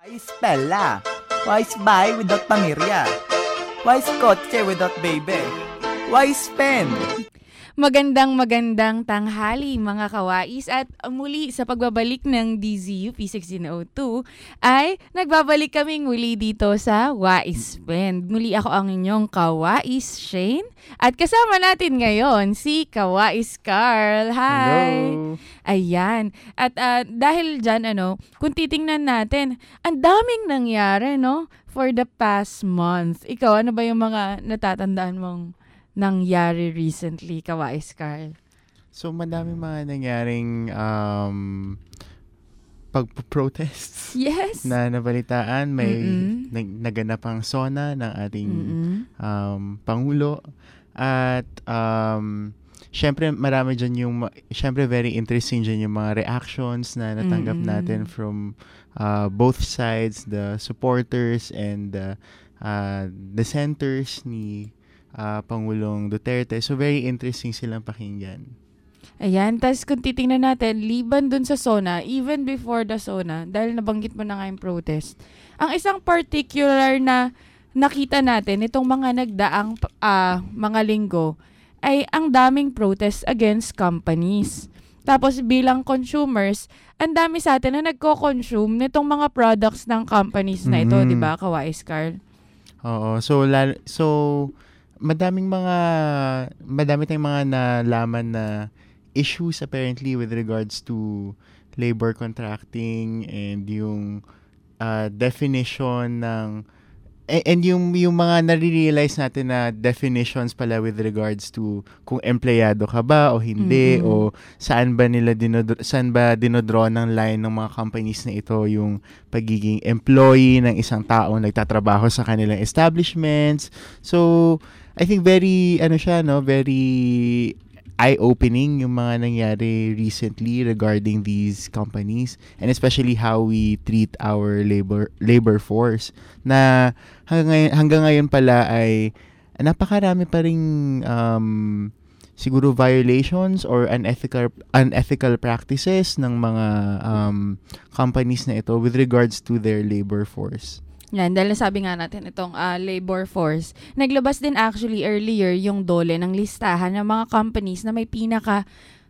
Why Bella? Why buy without pamirya? Why kotse without baby? Why spend? Magandang tanghali mga kawais at muli sa pagbabalik ng DZUP 1602 ay nagbabalik kaming muli dito sa Wais Spend. Muli ako ang inyong kawais Shane at kasama natin ngayon si kawais Carl. Hi! Hello! Ayan. At dahil dyan, kung titingnan natin, ang daming nangyari, no? For the past month. Ikaw, ano ba yung mga natatandaan mong nangyari recently, kawais Carl? So, madami mga nangyaring pag-protests Yes. na nabalitaan. May naganap ang SONA ng ating Pangulo. At syempre, marami dyan syempre very interesting dyan yung mga reactions na natanggap natin from both sides, the supporters and the dissenters ni Pangulong Duterte. So, very interesting silang pakinggan. Ayan, tas kung titingnan natin, liban dun sa SONA, even before the SONA, dahil nabanggit mo na nga yung protest, ang isang particular na nakita natin, itong mga nagdaang mga linggo, ay ang daming protest against companies. Tapos bilang consumers, ang dami sa atin na nagko-consume nitong mga products ng companies na ito, di ba, kawais Carl? Oo. So, madami tayong mga nalaman na issues apparently with regards to labor contracting and yung definition ng and yung mga nare-realize natin na definitions pala with regards to kung empleyado ka ba o hindi o saan ba dinodraw ng line ng mga companies na ito yung pagiging employee ng isang taong nagtatrabaho sa kanilang establishments. So I think very eye-opening yung mga nangyari recently regarding these companies and especially how we treat our labor force na hanggang ngayon pala ay napakarami pa ring siguro violations or unethical practices ng mga companies na ito with regards to their labor force. Yan, dahil sabi nga natin itong labor force. Naglabas din actually earlier yung DOLE ng listahan ng mga companies na may pinaka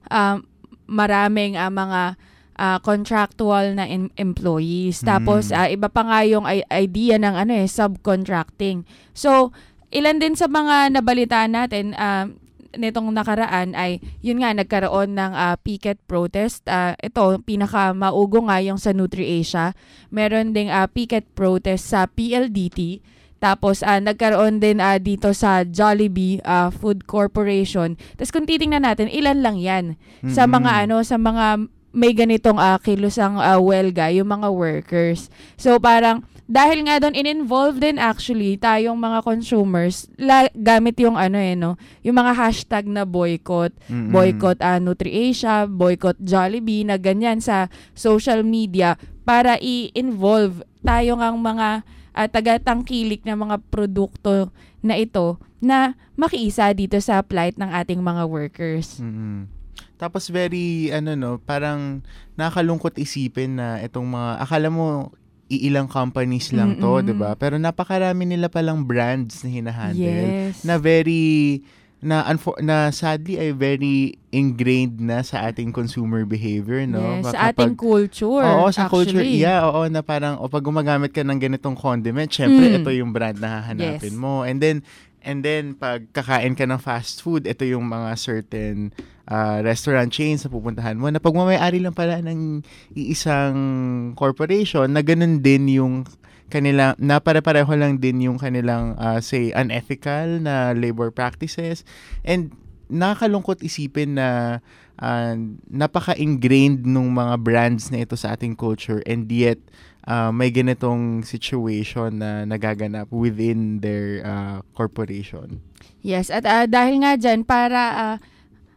maraming mga contractual na employees. Tapos iba pa nga yung idea ng subcontracting. So, ilan din sa mga nabalitaan natin nitong nakaraan ay yun nga nagkaroon ng picket protest. Ito pinaka maugo nga yung sa NutriAsia. Meron ding picket protest sa PLDT. Tapos nagkaroon din dito sa Jollibee Food Corporation. Tapos kung titingnan natin ilan lang 'yan sa mga sa mga may ganitong kilusang welga yung mga workers. So parang dahil nga doon in-involve din actually tayong mga consumers gamit yung yung mga hashtag na boycott NutriAsia, boycott Jollibee na ganyan sa social media para i-involve tayong ang mga taga-tangkilik na mga produkto na ito na makiisa dito sa plight ng ating mga workers. Tapos very parang nakakalungkot isipin na itong mga akala mo iilang companies lang to, 'di ba? Pero napakarami nila palang brands na hinahandle na very na sadly ay very ingrained na sa ating consumer behavior, no? Yes, sa ating culture. Oo, sa actually. culture. Yeah, oo, na parang pag gumagamit ka ng ganitong condiment, syempre ito yung brand na hahanapin mo. And then pag kakain ka ng fast food, ito yung mga certain restaurant chains na pupuntahan mo na pagmamayari lang pala ng iisang corporation na ganun din yung kanila, na pare-pareho lang din yung kanilang say unethical na labor practices. And nakakalungkot isipin na napaka-ingrained nung mga brands na ito sa ating culture and yet may ganitong situation na nagaganap within their corporation. Yes, at dahil nga dyan para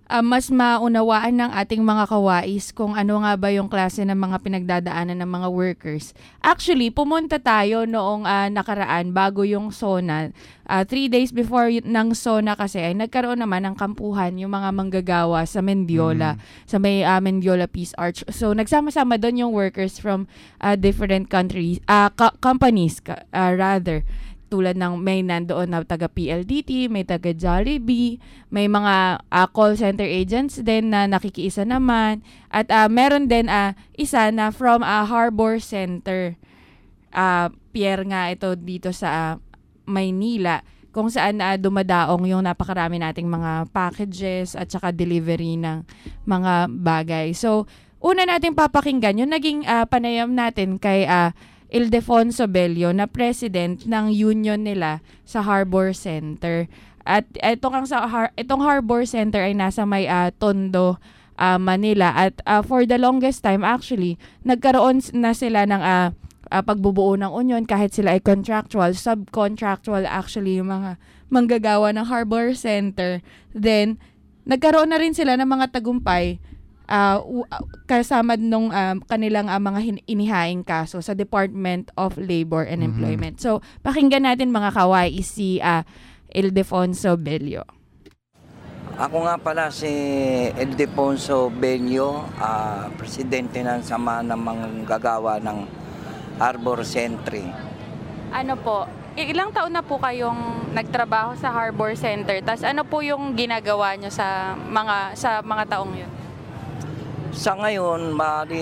mas maunawaan ng ating mga kawais kung ano nga ba yung klase ng mga pinagdadaanan ng mga workers. Actually, pumunta tayo noong nakaraan bago yung SONA. 3 days before ng SONA kasi ay nagkaroon naman ng kampuhan yung mga manggagawa sa Mendiola, sa may Mendiola Peace Arch. So, nagsama-sama doon yung workers from different countries, companies rather. Tulad ng may nandoon na taga PLDT, may taga Jollibee, may mga call center agents din na nakikiisa naman. At meron din isa na from Harbor Center. Pier nga ito dito sa Maynila, kung saan dumadaong yung napakarami nating mga packages at saka delivery ng mga bagay. So, una nating papakinggan yung naging panayam natin kay Ildefonso Bello na president ng union nila sa Harbor Center. At itong Harbor Center ay nasa may Tondo, Manila. At for the longest time actually, nagkaroon na sila ng pagbubuo ng union kahit sila ay contractual, subcontractual actually yung mga manggagawa ng Harbor Center. Then, nagkaroon na rin sila ng mga tagumpay kasama nung kanilang mga inihaing kaso sa Department of Labor and Employment. So, pakinggan natin mga kawai si Ildefonso Bello. Ako nga pala si Ildefonso Bello, presidente ng sama ng mga gagawa ng Harbor Center. Ano po, ilang taon na po kayong nagtrabaho sa Harbor Center? Tas ano po yung ginagawa nyo sa mga taong yun? Sa ngayon,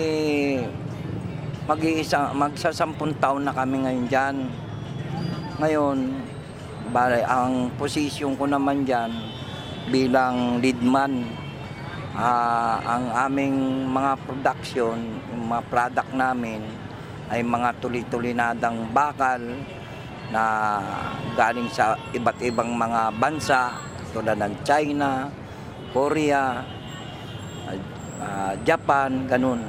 magsasampung taon na kami ngayon dyan. Ngayon, ang posisyon ko naman dyan bilang leadman. Ang aming mga production, yung mga product namin ay mga tuloy-tulinadang bakal na galing sa iba't ibang mga bansa tulad ng China, Korea, Japan, ganun.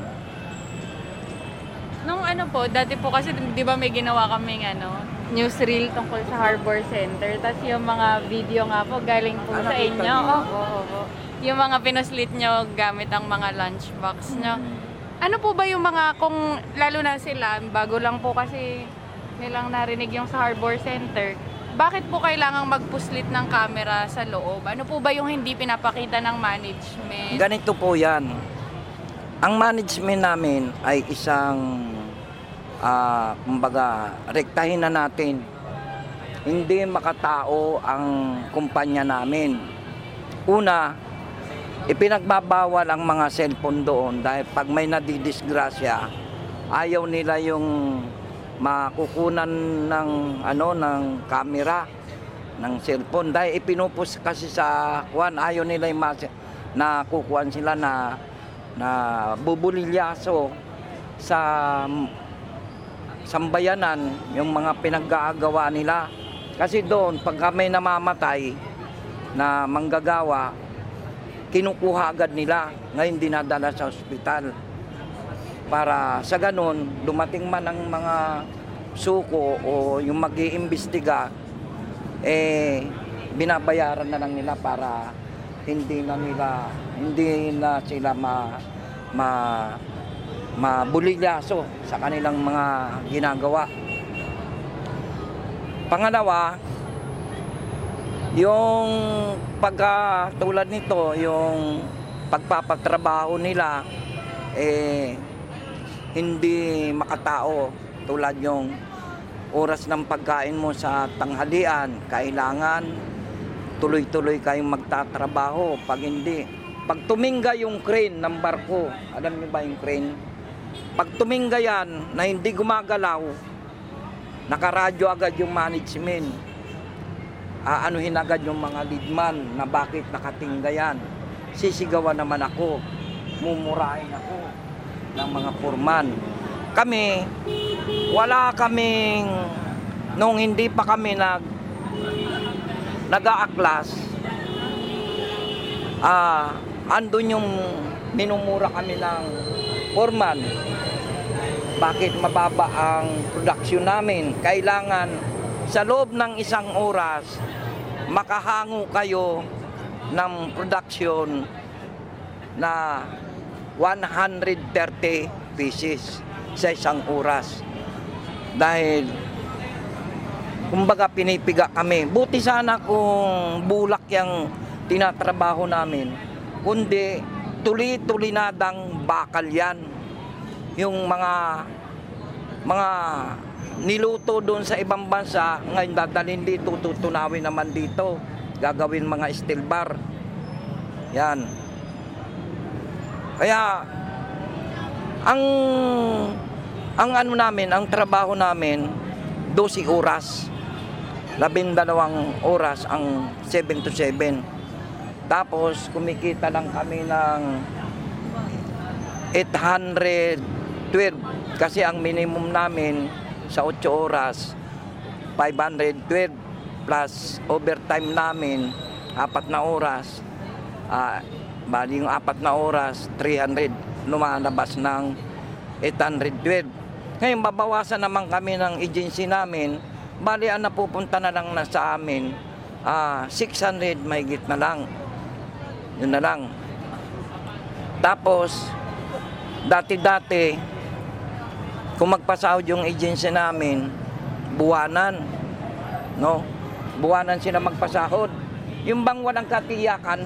Nung dati po kasi di ba may ginawa kaming newsreel tungkol sa Harbor Center. Tapos yung mga video nga po galing po sa inyo. Oo. Yung mga pinuslit nyo gamit ang mga lunchbox nyo. Ano po ba yung kung lalo na sila, bago lang po kasi nilang narinig yung sa Harbor Center, bakit po kailangang magpuslit ng camera sa loob? Ano po ba yung hindi pinapakita ng management? Ganito po yan. Ang management namin ay isang, rektahin na natin. Hindi makatao ang kumpanya namin. Una, ipinagbabawal ang mga cellphone doon dahil pag may nadidisgrasya, ayaw nila yung makukunan ng camera ng cellphone dahil ipinupus kasi sa ayaw nila yung nakukuhan sila na bubulilyaso sa sambayanan yung mga pinag-aagawa nila. Kasi doon pag may namamatay na manggagawa, kinukuha agad nila, ngayon dinadala sa ospital. Para sa ganun, dumating man ang mga suko o yung mag-iimbestiga, binabayaran na lang nila para hindi na sila mabulilyaso sa kanilang mga ginagawa. Pangalawa, yung pagkatulad nito, yung pagpapatrabaho nila, hindi makatao. Tulad yung oras ng pagkain mo sa tanghalian, kailangan tuloy-tuloy kayong magtatrabaho. Pag hindi, pag tumingga yung crane ng barko, alam niyo ba yung crane? Pag tumingga yan na hindi gumagalaw, nakaradyo agad yung management. Aanuhin agad yung mga leadman na bakit nakatingga yan. Sisigawan naman ako, mumurahin ako ng mga foreman. Kami, wala kaming, nung hindi pa kami nag-aaklas, andun yung minumura kami ng foreman. Bakit mababa ang production namin? Kailangan sa loob ng isang oras, makahango kayo ng production na 130 pieces sa isang oras. Dahil, kumbaga pinipiga kami. Buti sana kung bulak yung tinatrabaho namin. Kundi tuloy-tulinadang bakal yan. Yung mga niluto doon sa ibang bansa, ngayon dadalhin dito, tutunawin naman dito. Gagawin mga steel bar. Yan. Kaya, ang ano namin, ang trabaho namin, 12 oras. 12 oras ang 7 to 7. Tapos, kumikita lang kami ng 812. Kasi ang minimum namin sa 8 oras, 512 plus overtime namin, 4 na oras. Bali yung 4 na oras, 300, lumalabas ng 812. Ngayon, babawasan naman kami ng agency namin, bali ang napupunta na lang na sa amin, 600 mahigit na lang. Yun na lang. Tapos, dati-dati, kung magpasahod yung agency namin, buwanan, no? Buwanan sila magpasahod. Yung bang walang katiyakan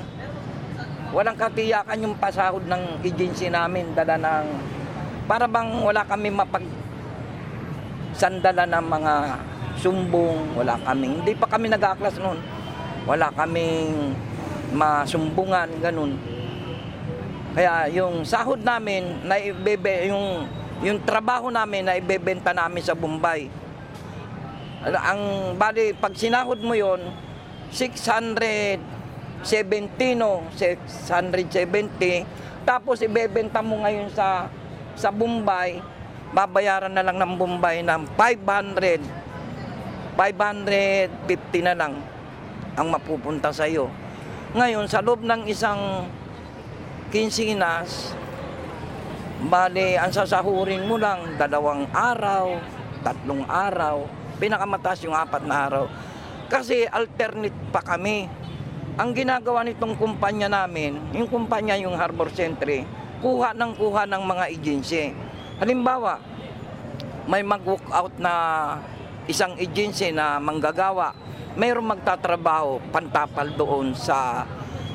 yung pasahod ng agency namin, dala ng, para bang wala kami sandala ng mga sumbong, wala kaming, hindi pa kami nag-aaklas noon, wala kaming masumbungan, ganun. Kaya yung sahod namin, yung trabaho namin na ibebenta namin sa Bombay. Ang bali, pag sinahod mo yon 670, no? 670. Tapos ibebenta mo ngayon sa Bombay, babayaran na lang ng Bombay ng 550 na lang ang mapupunta sa iyo. Ngayon, sa loob ng isang quincenas, bali, ang sasahurin mo lang 2 araw, 3 araw, pinakamataas yung 4 na araw. Kasi alternate pa kami. Ang ginagawa nitong kumpanya namin, yung kumpanya yung Harbor Sentry, kuha ng mga agency. Halimbawa, may mag-walk out na isang agency na manggagawa, mayroong magtatrabaho pantapal doon sa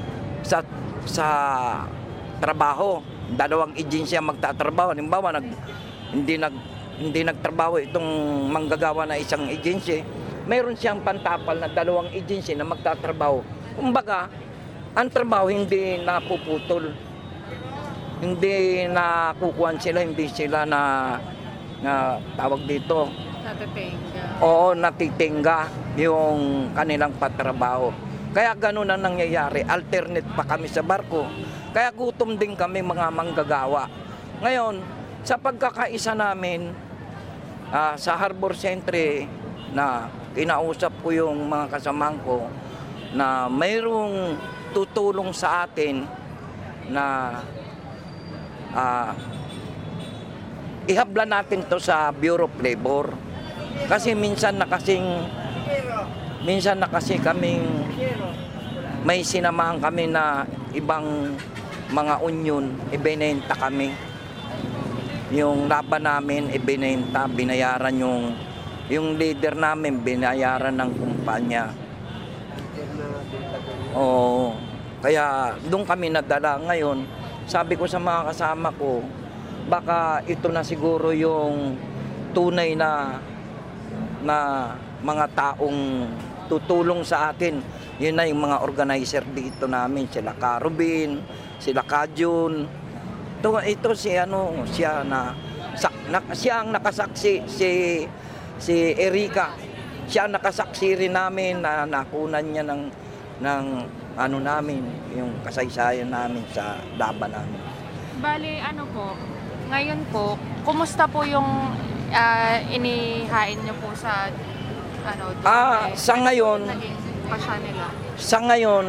trabaho. 2 agency ang magtatrabaho. Halimbawa, hindi nagtrabaho itong manggagawa na isang agency, mayroon siyang pantapal na 2 agency na magtatrabaho. Kumbaga, ang trabaho hindi napuputol. Hindi nakukuhan sila, hindi sila na tawag dito. Natitingga. Oo, natitingga yung kanilang patrabaho. Kaya ganun ang nangyayari. Alternate pa kami sa barko. Kaya gutom din kami mga manggagawa. Ngayon, sa pagkakaisa namin sa Harbor Sentry, na kinausap ko yung mga kasamahan ko na mayroong tutulong sa atin na ihabla natin to sa Bureau of Labor. Kasi minsan na kasi kaming may sinamahan kami na ibang mga union, ibinenta kami. Yung laban namin, ibinenta, binayaran yung leader namin, binayaran ng kumpanya. Oo. Kaya doon kami nadala. Ngayon, sabi ko sa mga kasama ko, baka ito na siguro yung tunay na mga taong tutulong sa atin. Yun na yung mga organizer dito namin, sila Carubin, sila Kajun. Ito siya ang nakasaksi, si Erika. Siya ang nakasaksi rin namin na nakunan niya ng ano namin, yung kasaysayan namin sa laban namin. Bali, ngayon po, kumusta po yung inihain niyo po sa sa ngayon, naging pasya nila? Sa ngayon,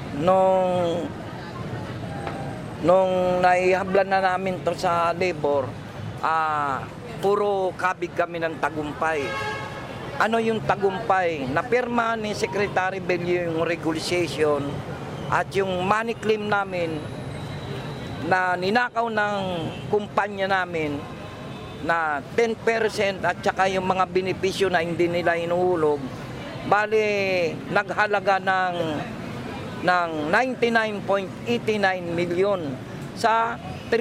nung naihablan na namin to sa labor, puro kabig kami ng tagumpay. Ano yung tagumpay? Napirma ni Secretary Bello yung regulation at yung money claim namin, na ninakaw ng kumpanya namin na 10% at saka yung mga benepisyo na hindi nila inuhulog, bali naghalaga ng 99.89 million sa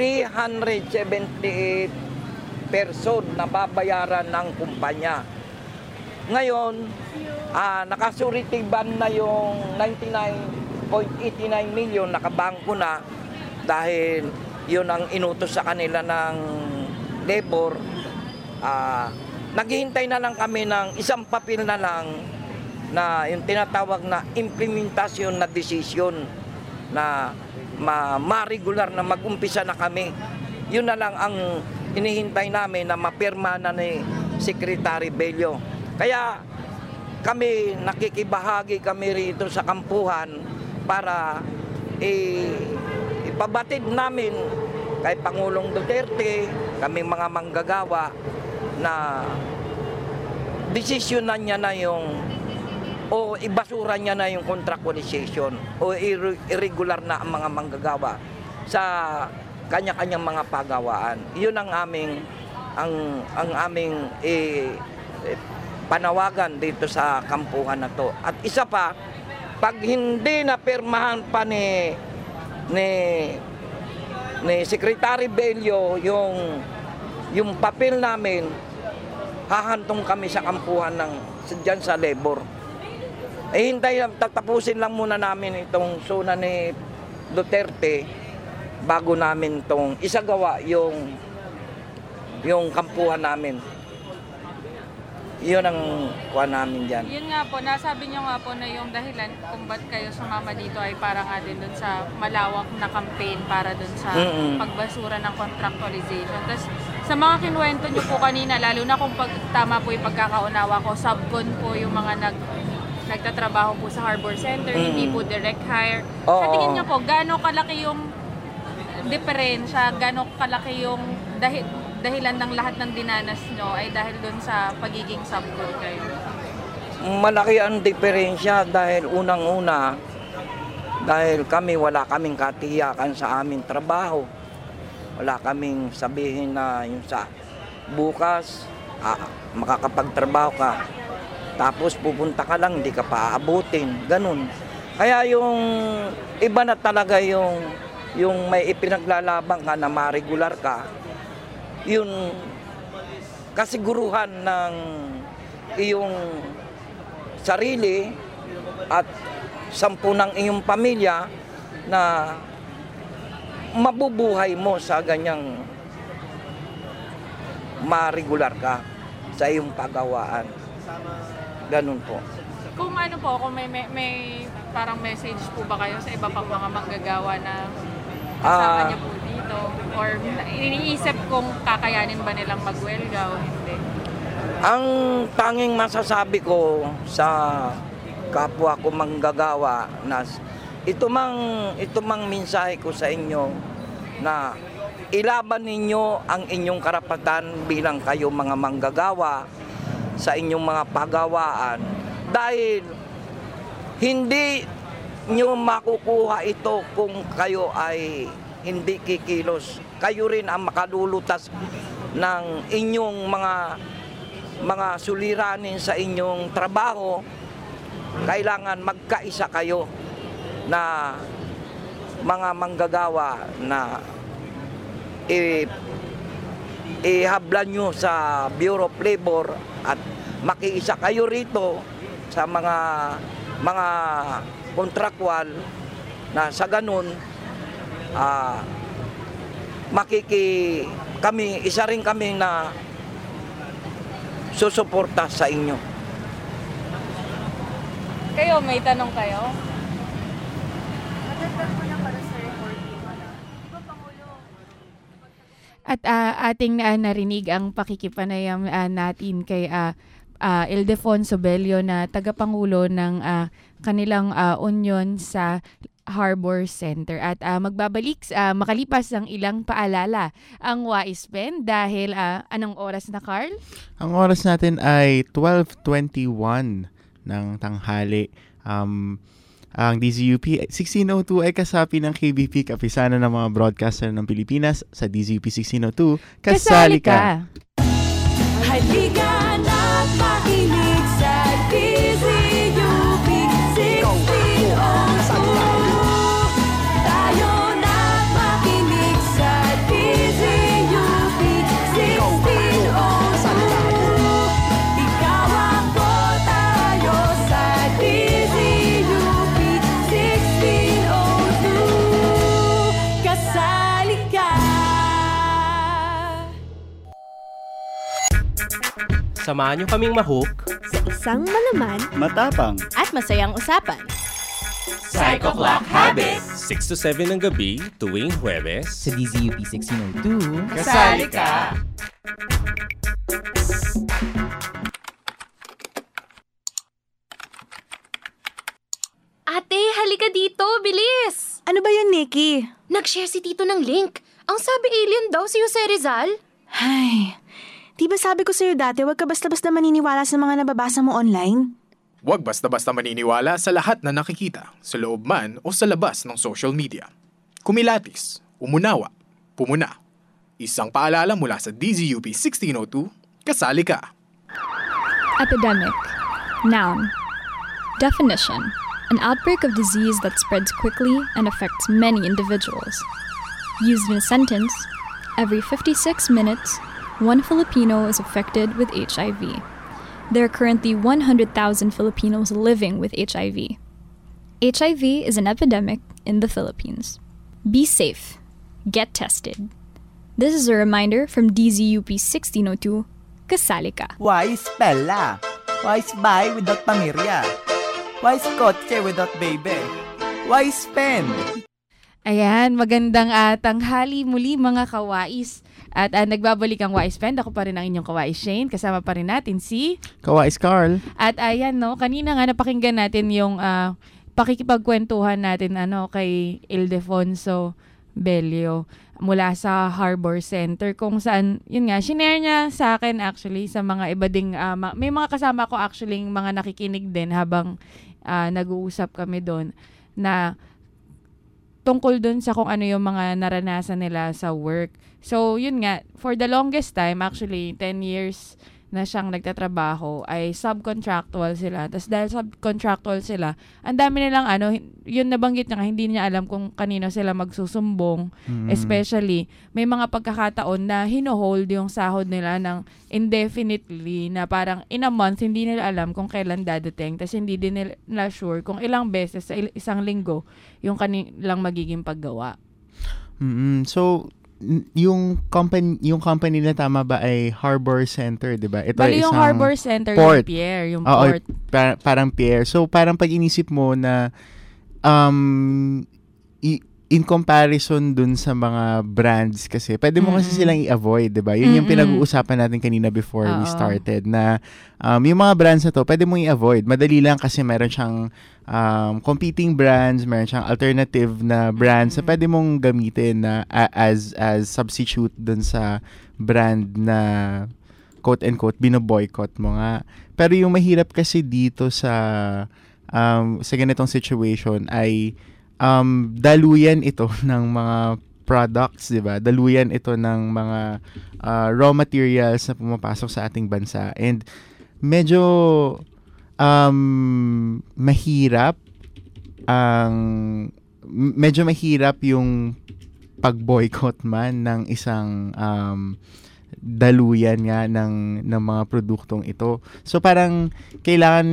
378 person na babayaran ng kumpanya. Ngayon, nakasurety ban na yung 99.89 million, nakabangko na dahil yun ang inutos sa kanila ng labor. Naghihintay na lang kami ng isang papel na lang na yung tinatawag na implementasyon na desisyon na ma-regular na mag-umpisa na kami. Yun na lang ang hinihintay namin na mapirma na ni Secretary Bello. Kaya kami, nakikibahagi kami rito sa kampuhan para ipabatid namin kay Pangulong Duterte, kami mga manggagawa, na desisyonan niya na yung o ibasura niya na yung contractualization o irregular na ang mga manggagawa sa kanya-kanyang mga pagawaan. Yun ang aming panawagan dito sa kampuhan na to. At isa pa, pag hindi na pirmahan pa ni Secretary Bello yung papel namin, hahantong kami sa kampuhan diyan sa labor. Tatapusin lang muna namin itong suna ni Duterte bago namin itong isagawa yung kampuhan namin. Yun ang kuha namin dyan. Yun nga po, nasabi nyo nga po na yung dahilan kung ba't kayo sumama dito ay para nga din dun sa malawak na campaign para dun sa pagbasura ng contractualization. Tapos sa mga kinuwento nyo po kanina, lalo na kung tama po yung pagkakaunawa ko, subcon po yung mga nagtatrabaho po sa Harbor Center, hindi po direct hire. Sa tingin nyo po, gaano kalaki yung diferensya, gaano kalaki yung dahilan ng lahat ng dinanas nyo ay dahil doon sa pagiging subcon kayo? Malaki ang diferensya dahil unang-una, dahil wala kaming katiyakan sa aming trabaho. Wala kaming sabihin na yung sa bukas, makakapagtrabaho ka. Tapos pupunta ka lang, hindi ka pa aabutin. Ganun. Kaya yung iba na talaga yung may ipinaglalaban ka na ma-regular ka, yun kasiguruhan ng iyong sarili at 10 ng iyong pamilya na mabubuhay mo sa ganyang ma-regular ka sa iyong pagawaan. Ganun po. Kung ano po, kung may parang message po ba kayo sa iba pang mga manggagawa na kasama niyo po dito? Or iniisip kung kakayanin ba nilang magwelga o hindi? Ang tanging masasabi ko sa kapwa ko manggagawa na ito mang mensahe ko sa inyo na ilaban ninyo ang inyong karapatan bilang kayo mga manggagawa sa inyong mga pagawaan dahil hindi nyo makukuha ito kung kayo ay hindi kikilos. Kayo rin ang makalulutas ng inyong mga suliranin sa inyong trabaho. Kailangan magkaisa kayo na mga manggagawa na ihablan nyo sa Bureau of Labor at makiisa kayo rito sa mga kontraktual na sa ganun isa rin kami na susuporta sa inyo. Kayo, may tanong kayo? At ating narinig ang pakikipanayam natin kay Ildefonso Bello na tagapangulo ng kanilang union sa Harbor Center. At magbabalik makalipas ng ilang paalala ang WAISPEN dahil anong oras na, Carl? Ang oras natin ay 12:21 ng tanghali. Ang DZUP 1602 ay kasapi ng KBP, kapisanan ng mga broadcaster ng Pilipinas. Sa DZUP 1602, kasali ka! Halika na't makinig sa DZUP 1602. Tayo na't makinig sa DZUP 1602. Ikaw ako, tayo sa DZUP 1602. Kasali ka! Samahan niyo kaming mahook sa isang malaman Matapang. at masayang usapan. Psycho Clock Habits 6 to 7 ng gabi tuwing Huwebes. Sa DZUP 1602, Kasali ka! Ate, halika dito, bilis! Ano ba yun, Nikki? Nag-share si Tito ng link. Ang sabi alien daw si Jose Rizal. Ay, di ba sabi ko sa'yo dati, huwag ka basta-basta maniniwala sa mga nababasa mo online? Huwag basta-basta maniniwala sa lahat na nakikita, sa loob man o sa labas ng social media. Kumilatis, umunawa, pumuna. Isang paalala mula sa DZUP 1602, kasali ka! Epidemic. Noun. Definition. An outbreak of disease that spreads quickly and affects many individuals. Used in a sentence, every 56 minutes, one Filipino is affected with HIV. There are currently 100,000 Filipinos living with HIV. HIV is an epidemic in the Philippines. Be safe. Get tested. This is a reminder from DZUP 1602, Kasali ka. wise Bella, wise buy without pamirya, wise kotse without baby, wise pen. Ayan, magandang tanghali muli mga kawais. At nagbabalik ang Wise Pen. Ako pa rin ang inyong kawais Shane. Kasama pa rin natin si... Kawais Carl. At ayan, no, kanina nga napakinggan natin yung pakikipagkwentuhan natin kay Ildefonso Bello mula sa Harbor Center kung saan, yun nga, shinare niya sa akin actually sa mga iba ding, may mga kasama ko actually mga nakikinig din habang nag-uusap kami doon na tungkol dun sa kung ano yung mga naranasan nila sa work. So, yun nga, for the longest time, actually, 10 years na siyang nagtatrabaho, ay subcontractual sila. Tapos dahil subcontractual sila, ang dami nilang yun nabanggit niya, hindi niya alam kung kanino sila magsusumbong. Especially, may mga pagkakataon na hino-hold yung sahod nila ng indefinitely na parang in a month, hindi nila alam kung kailan dadating. Tapos hindi din nila sure kung ilang beses sa isang linggo yung kanilang magiging paggawa. So, yung company na tama ba ay Harbor Center, 'di ba? Ito Bali ay yung isang Harbor Center, port. yung pier, yung Oo, port. parang pier. So parang pag inisip mo na in comparison dun sa mga brands kasi, pwede mo kasi silang i-avoid, 'di ba? Yun yung pinag-uusapan natin kanina before we started na yung mga brands na to, pwede mo i-avoid. Madali lang kasi meron siyang competing brands, meron siyang alternative na brands na pwede mong gamitin na as substitute dun sa brand na quote-unquote bino-boycott mo nga. Pero yung mahirap kasi dito sa ganitong situation ay daluyan ito ng mga products, 'di ba? Daluyan ito ng mga raw materials na pumapasok sa ating bansa. And medyo mahirap yung pag-boycott man ng isang daluyan nga ng mga produktong ito. So parang kailangan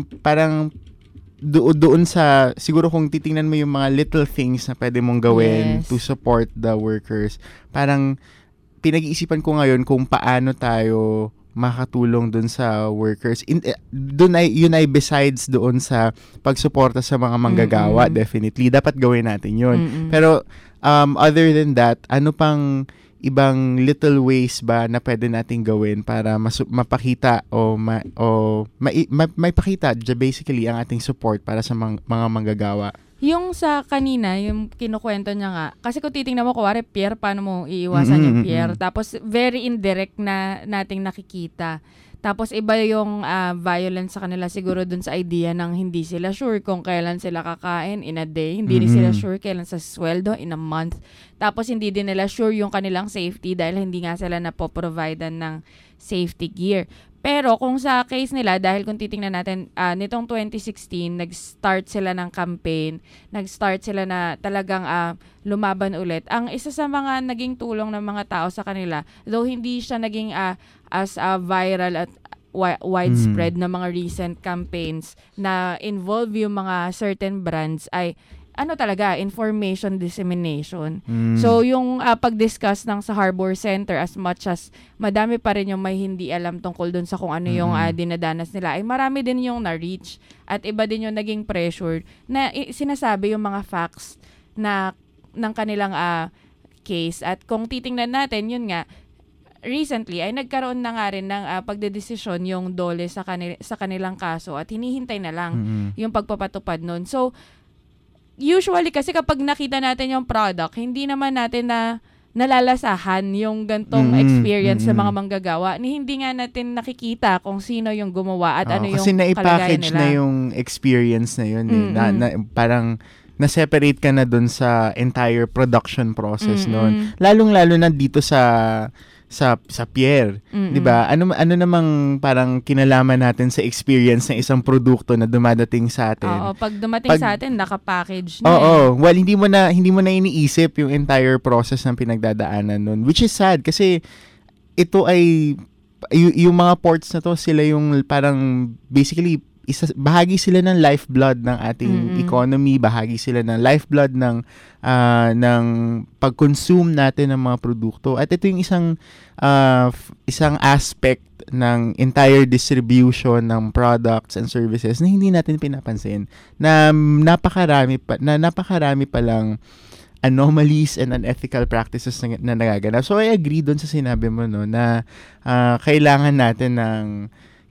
doon sa, siguro kung titingnan mo yung mga little things na pwede mong gawin to support the workers, parang pinag-iisipan ko ngayon kung paano tayo makatulong doon sa workers. Yun ay besides doon sa pagsuporta sa mga manggagawa, definitely. Dapat gawin natin yun. Pero other than that, ano pang ibang little ways ba na pwede nating gawin para mapakita o maipakita basically ang ating support para sa mga manggagawa? Yung sa kanina, yung kinukwento niya nga, kasi kung titingnan mo, kuwari, Pierre, paano mo iiwasan yung Pierre? Tapos, very indirect na nating nakikita. Tapos iba yung violence sa kanila siguro dun sa idea ng hindi sila sure kung kailan sila kakain in a day. Hindi din sila sure kailan sa sweldo in a month. Tapos hindi din nila sure yung kanilang safety dahil hindi nga sila napoprovidean ng safety gear. Pero kung sa case nila, dahil kung titingnan natin, nitong 2016, nag-start sila ng campaign, nag-start sila na talagang lumaban ulit. Ang isa sa mga naging tulong ng mga tao sa kanila, though hindi siya naging as viral at widespread na mga recent campaigns na involve yung mga certain brands ay talaga, information dissemination. So, yung pag-discuss ng sa Harbor Center, as much as madami pa rin yung may hindi alam tungkol dun sa kung ano yung dinadanas nila, ay marami din yung na-reach at iba din yung naging pressure na sinasabi yung mga facts na ng kanilang case. At kung titingnan natin, yun nga, recently ay nagkaroon na nga rin ng pagdedesisyon yung DOLE sa kanilang kaso at hinihintay na lang yung pagpapatupad nun. So, usually kasi kapag nakita natin yung product, hindi naman natin nalalasahan yung gantong experience sa mga manggagawa. Hindi nga natin nakikita kung sino yung gumawa at ano yung kasi kalagayan na-package nila. na yung experience na yun. Parang na-separate ka na dun sa entire production process nun. Lalong-lalo na dito sa Pierre, 'di ba? Ano namang parang kinalaman natin sa experience ng isang produkto na dumadating sa atin. Oo, pag dumating sa atin naka-package na. Oo, well hindi mo na iniisip yung entire process ng pinagdadaanan nun, which is sad kasi ito ay yung mga ports na to, sila yung parang basically bahagi sila ng lifeblood ng ating economy, bahagi sila ng lifeblood ng pag-consume natin ng mga produkto. At ito yung isang aspect ng entire distribution ng products and services na hindi natin pinapansin, na napakarami pa lang anomalies and unethical practices na nagaganap. So I agree doon sa sinabi mo, no, na kailangan natin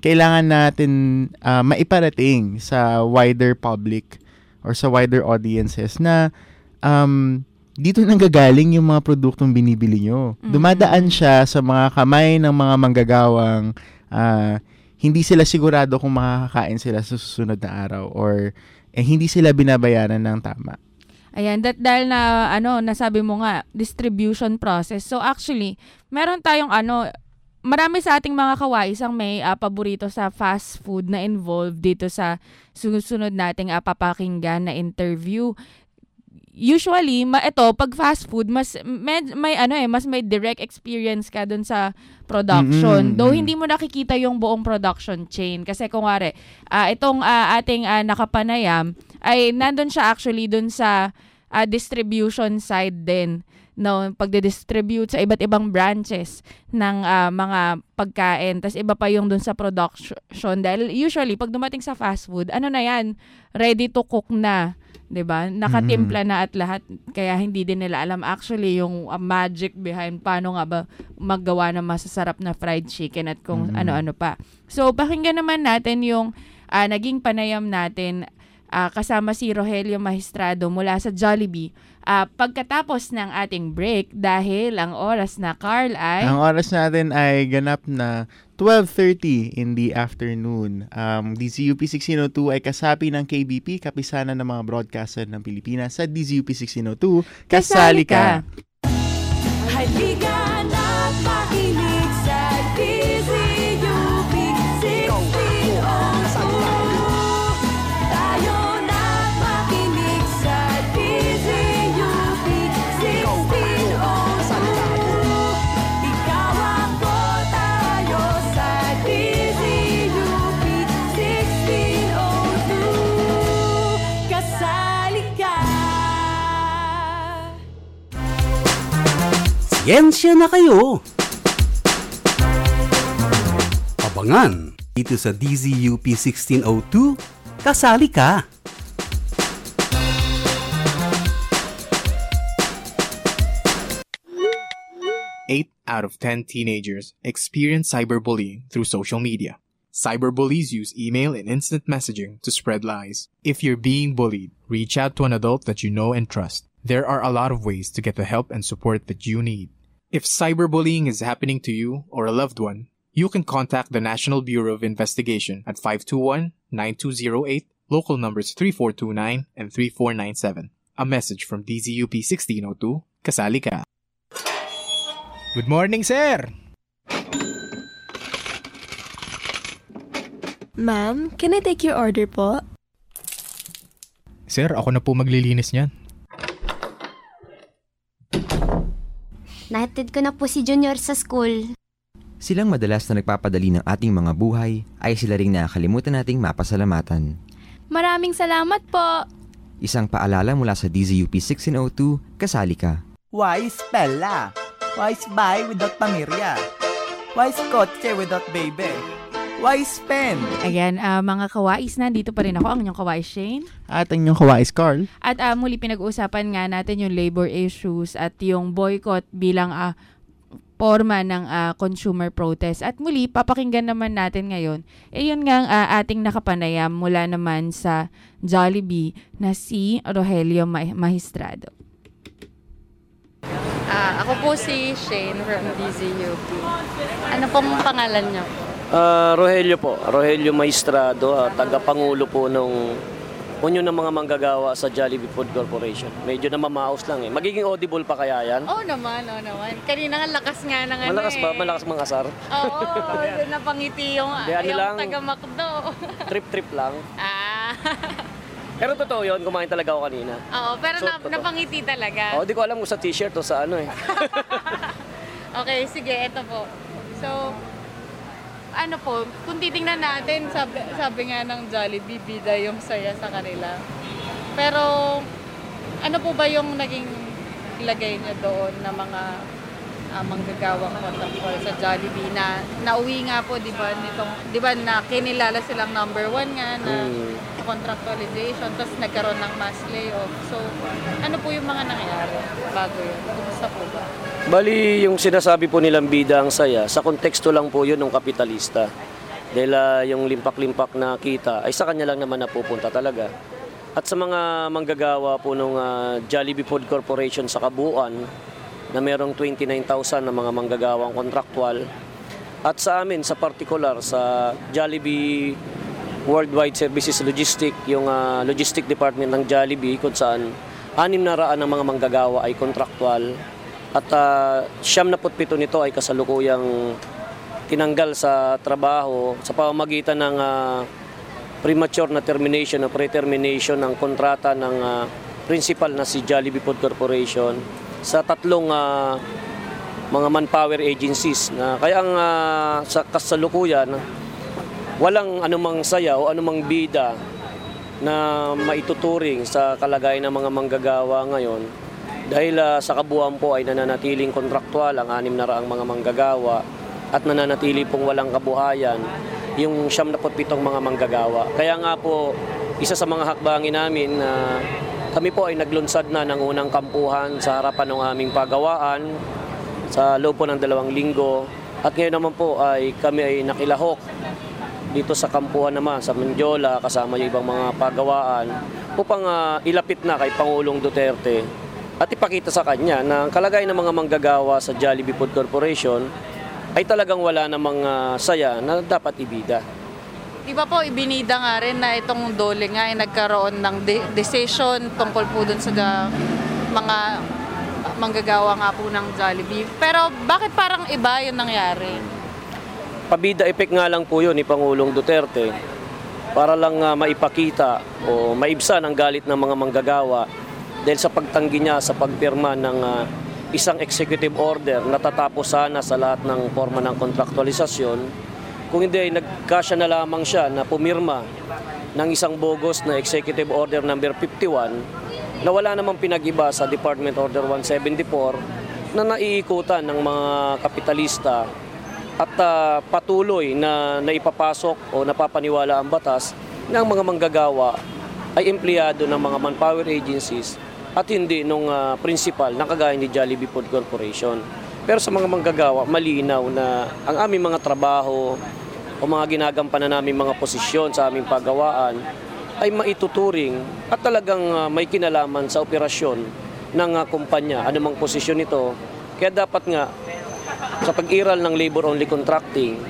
maiparating sa wider public or sa wider audiences na dito nanggagaling yung mga produktong binibili nyo. Dumadaan siya sa mga kamay ng mga manggagawang hindi sila sigurado kung makakakain sila sa susunod na araw or hindi sila binabayaran ng tama. Ayan, dahil na nasabi mo nga, distribution process. So actually, meron tayong marami sa ating mga kawais ang may paborito sa fast food na involved dito sa susunod nating papakinggan na interview. Usually, pag fast food, mas may direct experience ka dun sa production. Though hindi mo nakikita yung buong production chain. Kasi kung itong ating nakapanayam, ay nandun siya actually dun sa distribution side din. No, pagde-distribute sa iba't ibang branches ng mga pagkain. Tas iba pa yung dun sa production. Dahil usually, pag dumating sa fast food, yan? Ready to cook na. 'Di ba? Nakatimpla na at lahat, kaya hindi din nila alam actually yung magic behind paano nga ba maggawa ng masasarap na fried chicken at kung ano-ano pa. So pakinggan naman natin yung naging panayam natin kasama si Rogelio Magistrado mula sa Jollibee pagkatapos ng ating break, dahil ang oras na, Carl, ang oras natin ay ganap na 12:30 in the afternoon. DZUP 1602 ay kasapi ng KBP, kapisanan ng mga broadcaster ng Pilipinas. Sa DZUP 1602, kasali ka! Halika na't makinig sa DZUP 1602. Tayo na't makinig sa DZUP 1602. Ikaw ako, tayo sa DZUP 1602. Kasali ka! Siyensya na kayo! Abangan dito sa DZUP 1602, kasali ka! 8 out of 10 teenagers experience cyberbullying through social media. Cyberbullies use email and instant messaging to spread lies. If you're being bullied, reach out to an adult that you know and trust. There are a lot of ways to get the help and support that you need. If cyberbullying is happening to you or a loved one, You can contact the National Bureau of Investigation at 521-9208, local numbers 3429 and 3497. A message from DZUP 1602, Kasali Ka. Good morning, sir! Ma'am, can I take your order po? Sir, ako na po maglilinis niyan. Nahatid ko na po si Junior sa school. Silang madalas na nagpapadali ng ating mga buhay ay sila ring nakakalimutan nating mapasalamatan. Maraming salamat po! Isang paalala mula sa DZUP 1602, Kasali Ka. Wise pella. Wise buy without pamirya. Wise kotse without baby. Wise pen. Ayan, mga kawais, nandito pa rin ako, ang inyong kawais Shane. At ang inyong kawais Carl. At muli pinag-uusapan nga natin yung labor issues at yung boycott bilang forma ng consumer protest. At muli, papakinggan naman natin ngayon, yun nga ating nakapanayam mula naman sa Jollibee na si Rogelio Magistrado. Ako po si Shane from DZUP. Ano pong pangalan niyo? Rogelio po. Rogelio Magistrado, taga-pangulo po nung Union ng mga manggagawa sa Jollibee Food Corporation. Medyo namamaos lang eh. Magiging audible pa kaya yan? Oo naman. Kanina nga lakas nga ng Malakas ba? Malakas mga asar? Oo, napangiti yung taga-Macdo. Trip-trip lang. Pero totoo yun, kumain talaga ako kanina. Oo, pero napangiti talaga. Di ko alam kung sa t-shirt o sa ano eh. Okay, sige, eto po. So, ano po, kung titingnan natin, sabi nga ng Jollibee, bida yung saya sa kanila. Pero, ano po ba yung naging ilagay niyo doon na mga manggagawang contractual sa Jollibee na nauwi nga po, di ba na kinilala silang number 1 nga na contractualization, tapos nagkaroon ng mass layoff. So, ano po yung mga nangyari bago yun? Kumusta po ba? Bali, yung sinasabi po nilang bida ang saya, sa konteksto lang po yun ng kapitalista. Dahil yung limpak-limpak na kita ay sa kanya lang naman napupunta talaga. At sa mga manggagawa po ng Jollibee Food Corporation sa kabuuan, na merong 29,000 na mga manggagawang kontraktual. At sa amin, sa particular, sa Jollibee Worldwide Services Logistic, yung logistic department ng Jollibee, kung saan 600 ng mga manggagawa ay kontraktual. At 77 nito ay kasalukuyang tinanggal sa trabaho sa pamamagitan ng premature na termination o pre-termination ng kontrata ng principal na si Jollibee Food Corporation sa 3 mga manpower agencies na kaya ang sa kasalukuyan walang anumang saya o anumang bida na maituturing sa kalagayan ng mga manggagawa ngayon dahil sa kabuuan po ay nananatiling kontraktual ang 600 mga manggagawa at nananatili pong walang kabuhayan yung 77 mga manggagawa. Kaya nga po isa sa mga hakbangin namin na kami po ay naglunsad na ng unang kampuhan sa harapan ng aming pagawaan sa loob po ng 2 linggo. At ngayon naman po ay kami ay nakilahok dito sa kampuhan naman sa Mendiola kasama yung ibang mga pagawaan upang ilapit na kay Pangulong Duterte at ipakita sa kanya na ang kalagayan ng mga manggagawa sa Jollibee Food Corporation ay talagang wala namang saya na dapat ibida. Di ba po ibinida nga rin na itong Dole nga ay nagkaroon ng decision tungkol po dun sa mga manggagawa nga po ng Jollibee. Pero bakit parang iba yung nangyari? Pabida effect nga lang po yun ni Pangulong Duterte para lang maipakita o maibsan ang galit ng mga manggagawa dahil sa pagtanggi niya sa pagpirma ng isang executive order na tatapos sana sa lahat ng forma ng kontraktualisasyon. Kung hindi ay nagkasya na lamang siya na pumirma ng isang bogus na executive order number 51 na wala namang pinag-iba sa Department Order 174 na naiikutan ng mga kapitalista at patuloy na naipapasok o napapaniwala ang batas ng mga manggagawa ay empleyado ng mga manpower agencies at hindi nung principal na kagaya ni Jollibee Food Corporation. Pero sa mga manggagawa, malinaw na ang aming mga trabaho o mga ginagampanan namin mga posisyon sa aming pagawaan ay maituturing at talagang may kinalaman sa operasyon ng kumpanya, anumang posisyon ito. Kaya dapat nga sa pag-iral ng labor-only contracting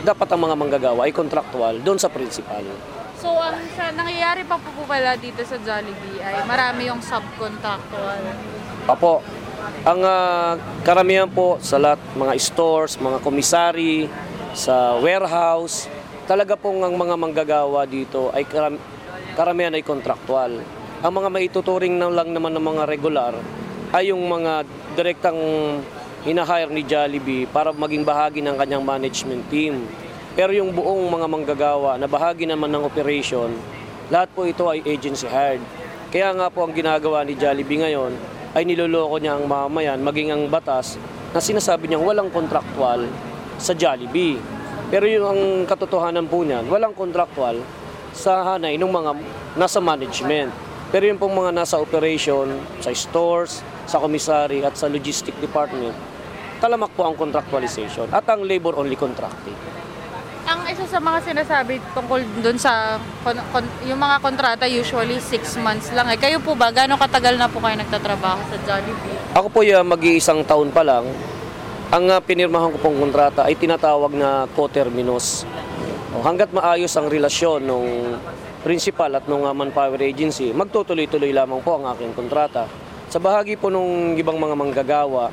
dapat ang mga manggagawa ay contractual doon sa principal. So, ang nangyayari pa po pala dito sa Jollibee ay marami yung subcontractual. Apo, ang karamihan po sa lahat, mga stores, mga komisari, sa warehouse, talaga pong ang mga manggagawa dito ay karamihan ay contractual. Ang mga maituturing na lang naman ng mga regular ay yung mga direktang hinahire ni Jollibee para maging bahagi ng kanyang management team. Pero yung buong mga manggagawa na bahagi naman ng operation, lahat po ito ay agency hired. Kaya nga po ang ginagawa ni Jollibee ngayon ay niloloko niya ang mamamayan, maging ang batas na sinasabi niyang walang contractual sa Jollibee. Pero yung ang katotohanan po niyan, walang contractual sa hanay ng mga nasa management. Pero yung pong mga nasa operation, sa stores, sa commissary at sa logistic department, talamak po ang contractualization at ang labor-only contracting. Ang isa sa mga sinasabi tungkol doon sa yung mga kontrata usually 6 months lang. Kayo po ba, gaano katagal na po kayo nagtatrabaho sa Jollibee? Ako po mag-iisang taon pa lang. Ang pinirmahan ko pong kontrata ay tinatawag na co-terminus. Hanggat maayos ang relasyon ng principal at ng manpower agency, magtutuloy-tuloy lamang po ang aking kontrata. Sa bahagi po ng ibang mga manggagawa,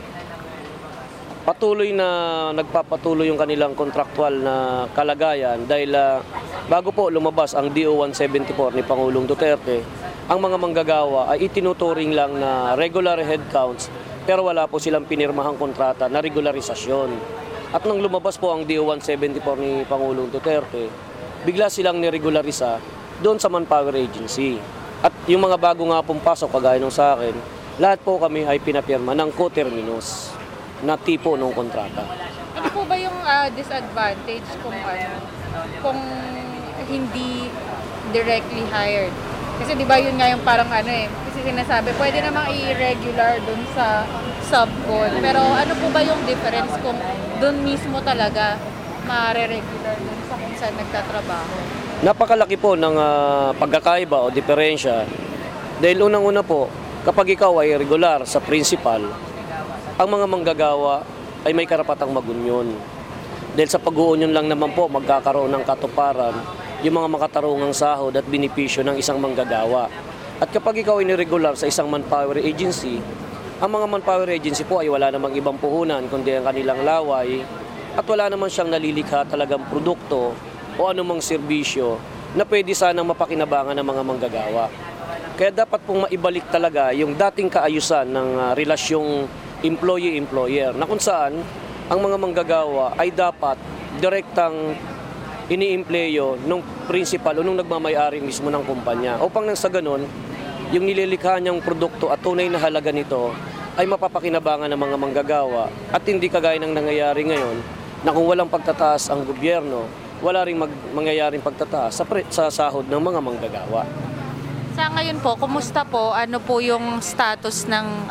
patuloy na nagpapatuloy yung kanilang kontraktual na kalagayan dahil bago po lumabas ang DO 174 ni Pangulong Duterte, ang mga manggagawa ay itinuturing lang na regular headcounts pero wala po silang pinirmahang kontrata na regularisasyon. At nang lumabas po ang DO 174 ni Pangulong Duterte, bigla silang niregularisa doon sa Manpower Agency. At yung mga bago nga pong pasok kagaya nung sa akin, lahat po kami ay pinapirma ng co-terminus na tipo ng kontrata. Ano po ba yung disadvantage kung hindi directly hired? Kasi di ba yun nga yung parang kasi sinasabi, pwede namang i-regular dun sa subcon. Pero ano po ba yung difference kung dun mismo talaga ma-regular dun sa kung saan nagtatrabaho? Napakalaki po ng pagkakaiba o diferensya. Dahil unang-una po, kapag ikaw ay regular sa principal, ang mga manggagawa ay may karapatang magunyon. Dahil sa pag-uunyon lang naman po, magkakaroon ng katuparan yung mga makatarungang sahod at benepisyo ng isang manggagawa. At kapag ikaw ay niregular sa isang manpower agency, ang mga manpower agency po ay wala namang ibang puhunan kundi ang kanilang laway at wala naman siyang nalilikha talagang produkto o anumang serbisyo na pwede sanang mapakinabangan ng mga manggagawa. Kaya dapat pong maibalik talaga yung dating kaayusan ng relasyong employee-employer na kung saan ang mga manggagawa ay dapat direktang ini-empleyo ng principal o nung nagmamayari mismo ng kumpanya. Upang nang sa ganun, yung nililikha niyang produkto at tunay na halaga nito ay mapapakinabangan ng mga manggagawa at hindi kagaya ng nangyayari ngayon na kung walang pagtataas ang gobyerno, wala ring mangyayaring pagtataas sa sahod ng mga manggagawa. Sa ngayon po, kumusta po? Ano po yung status